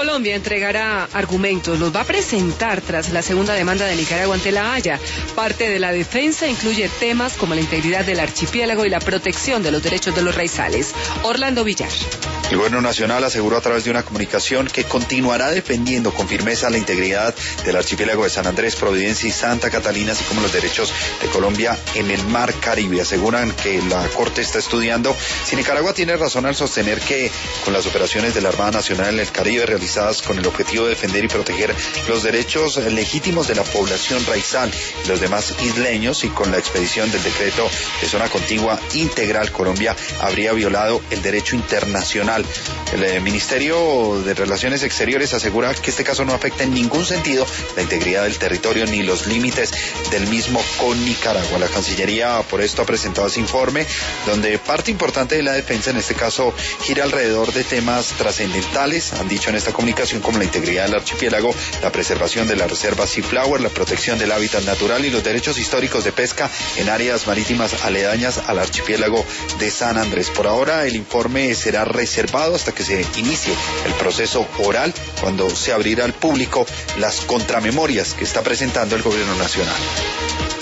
Colombia entregará argumentos, los va a presentar tras la segunda demanda de Nicaragua ante la Haya. Parte de la defensa incluye temas como la integridad del archipiélago y la protección de los derechos de los raizales. Orlando Villar. El gobierno nacional aseguró a través de una comunicación que continuará defendiendo con firmeza la integridad del archipiélago de San Andrés, Providencia y Santa Catalina, así como los derechos de Colombia en el Mar Caribe. Aseguran que la Corte está estudiando si Nicaragua tiene razón al sostener que con las operaciones de la Armada Nacional en el Caribe realizadas con el objetivo de defender y proteger los derechos legítimos de la población raizal y los demás isleños, y con la expedición del decreto de zona contigua integral, Colombia habría violado el derecho internacional. El Ministerio de Relaciones Exteriores asegura que este caso no afecta en ningún sentido la integridad del territorio ni los límites del mismo con Nicaragua. La Cancillería por esto ha presentado ese informe, donde parte importante de la defensa en este caso gira alrededor de temas trascendentales, han dicho en esta comunicación, como la integridad del archipiélago, la preservación de la reserva Seaflower, la protección del hábitat natural y los derechos históricos de pesca en áreas marítimas aledañas al archipiélago de San Andrés. Por ahora el informe será reservado hasta que se inicie el proceso oral, cuando se abrirá al público las contramemorias que está presentando el gobierno nacional.